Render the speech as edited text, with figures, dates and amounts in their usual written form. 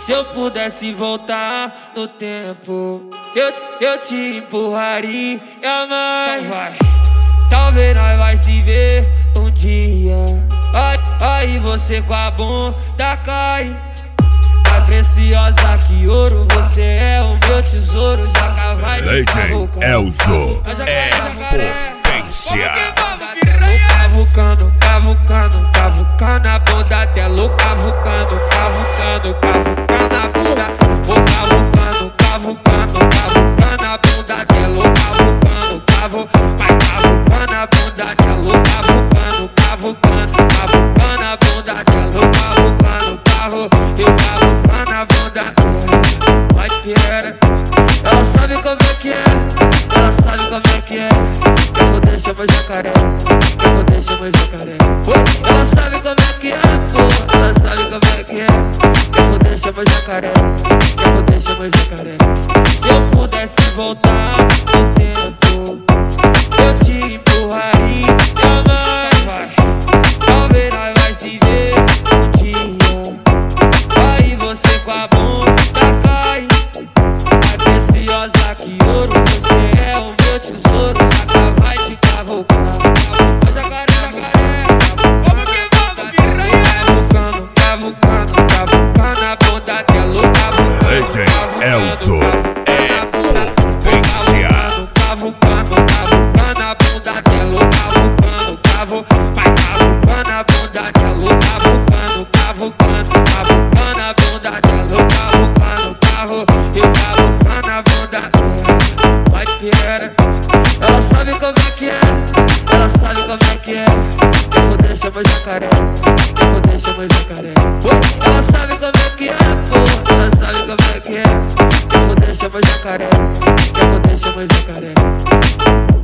Se eu pudesse voltar no tempo, eu te empurraria mais. Então vai. Talvez nós vai se ver um dia. Aí você com a bunda cai. Mais preciosa que ouro, você é o meu tesouro. Já vai de DJ Elzo é potência. Cavucando, cavucando, cavucando a bunda até louco. Cavucando, cavucando, cavucando a bunda. Vou cavucando, cavucando, cavucando a bunda até louco. Cavucando, vai cavucando a bunda até louco. Cavucando, cavucando, cavucando a bunda até louco. Cavucando, eu cavucando a bunda. Vai piera. Ela sabe como é que é. Ela sabe como é que é. Eu vou deixar meu jacaré. Eu vou deixar meu jacaré. Ela sabe como é que é, pô. Ela sabe como é que é. Eu vou deixar meu jacaré. Eu vou deixar meu jacaré. Se eu pudesse voltar no tempo, eu te empurraria mais. Talvez nós vai se ver um dia. Aí você com a bunda cai. Mais preciosa que ouro, você é o meu tesouro. Já vai te cavucar. Jacaré, jacaré. Vamos que vamos, piranha. Cavucando, cavucando a bunda até louco. DJ Elzo é potência. Cavucando, cavucando a bunda até louco. Cavucando, vai cavucando a bunda até louco. Cavucando, cavucando, cavucando a bunda até louco. Cavucando, eu cavucando a bunda. Vai piera. Ela sabe como é que é. Ela sabe como é que é. Eu vou deixar meu jacaré. Eu vou deixar meu jacaré. Ela sabe como é que é, pô. Ela sabe como é que é. Eu vou deixar meu jacaré. Eu vou deixar meu jacaré.